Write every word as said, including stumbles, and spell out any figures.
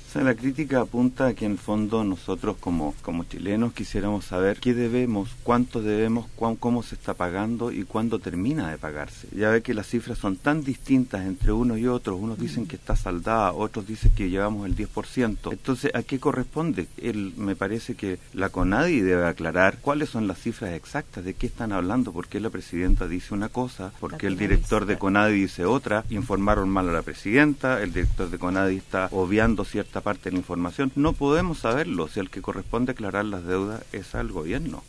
O sea, la crítica apunta a que en el fondo nosotros como, como chilenos quisiéramos saber qué debemos, cuánto debemos, cuán, cómo se está pagando y cuándo termina de pagarse. Ya ve que las cifras son tan distintas entre unos y otros. Unos dicen que está saldada, otros dicen que llevamos el diez por ciento. Entonces, ¿a qué corresponde? Él, me parece que la CONADI debe aclarar cuáles son las cifras exactas, de qué están hablando, por qué la presidenta dice una cosa, por qué el director de CONADI dice otra, informaron mal a la presidenta, el director de CONADI está obviando cierta parte de la información. No podemos saberlo, si el que corresponde aclarar las deudas es al gobierno.